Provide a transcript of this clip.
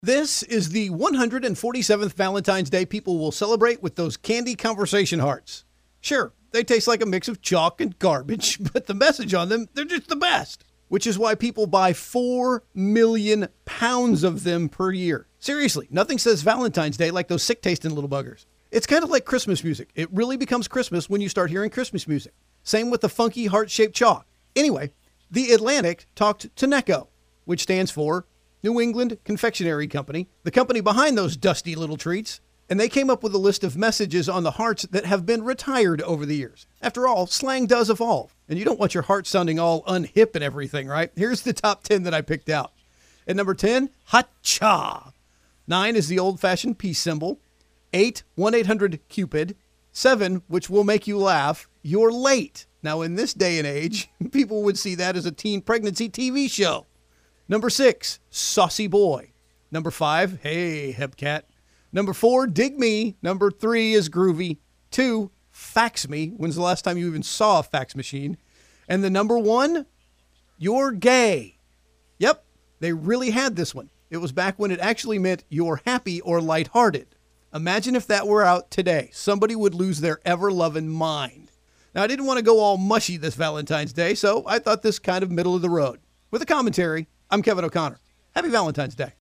This is the 147th Valentine's Day people will celebrate with those candy conversation hearts. Sure, they taste like a mix of chalk and garbage, but the message on them, they're just the best. Which is why people buy 4 million pounds of them per year. Seriously, nothing says Valentine's Day like those sick-tasting little buggers. It's kind of like Christmas music. It really becomes Christmas when you start hearing Christmas music. Same with the funky heart-shaped chalk. Anyway, The Atlantic talked to Necco, which stands for New England Confectionery Company, the company behind those dusty little treats, and they came up with a list of messages on the hearts that have been retired over the years. After all, slang does evolve, and you don't want your heart sounding all unhip and everything, right? Here's the top 10 that I picked out. At number 10, Ha-cha. 9 is the old-fashioned peace symbol. 8, 1-800-CUPID. 7, which will make you laugh, you're late. Now, in this day and age, people would see that as a teen pregnancy TV show. Number 6, Saucy Boy. Number 5, Hey, Hepcat. Number 4, Dig Me. Number 3 is Groovy. 2, Fax Me. When's the last time you even saw a fax machine? And the number 1, You're Gay. Yep, they really had this one. It was back when it actually meant you're happy or lighthearted. Imagine if that were out today. Somebody would lose their ever-loving mind. Now, I didn't want to go all mushy this Valentine's Day, so I thought this kind of middle of the road. With a commentary, I'm Kevin O'Connor. Happy Valentine's Day.